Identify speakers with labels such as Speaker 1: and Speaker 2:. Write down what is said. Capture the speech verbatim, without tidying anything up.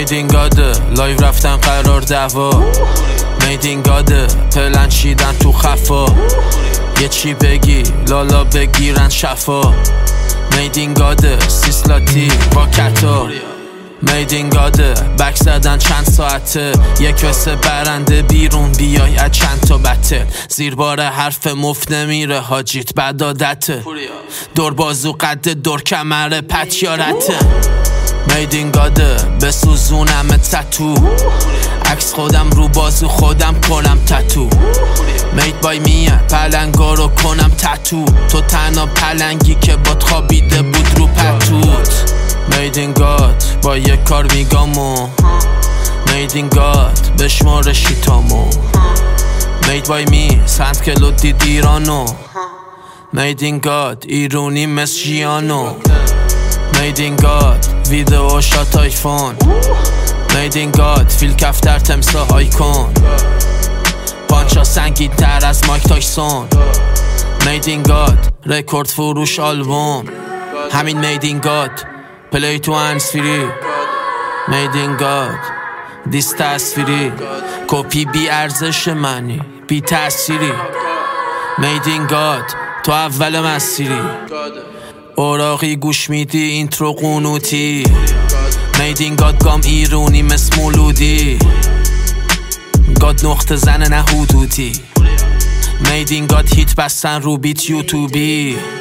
Speaker 1: میدین گاده لایو رفتن قرار دعوا میدین گاده پلن چیدن تو خفا یه چی بگی لالا بگیرن شفا میدین گاده سیسلاتی با کتا میدین گاده بک زدن چند ساعته یک وسه برنده بیرون بیای از چند تا بته زیر بار حرف مفت نمیره حاجیت بعد عادته دور بازو قد دور کمره پتیارته میدین گاده بسوزونم تتو عکس خودم رو بازو خودم کنم تتو مید بای میه پلنگا رو کنم تتو تو تنها پلنگی که باد خوابیده بود رو پتوت میدین گاد با یه کار میگامو میدین گاد بشمار شیتامو مید بای می سند کلو دید ایرانو میدین گاد ایرونی مثل جیانو میدین گاد ویدئو شات آیفون میدین گاد فیل کفتر تمسا آیکون پانچا سنگین تر از مایک تایسون میدین گاد رکورد فروش آلبوم همین میدین گاد پلی تو هنسفری میدین گاد دیست تصویری کپی بی ارزش منی بی تأثیری میدین گاد تو اول مسیری اوراقی گوش میدی اینترو قنوتی میدین گاد گام ایرونی مثل مولودی گاد نقطه زن نه حدودی میدین گاد هیت بستن رو بیت یوتیوبی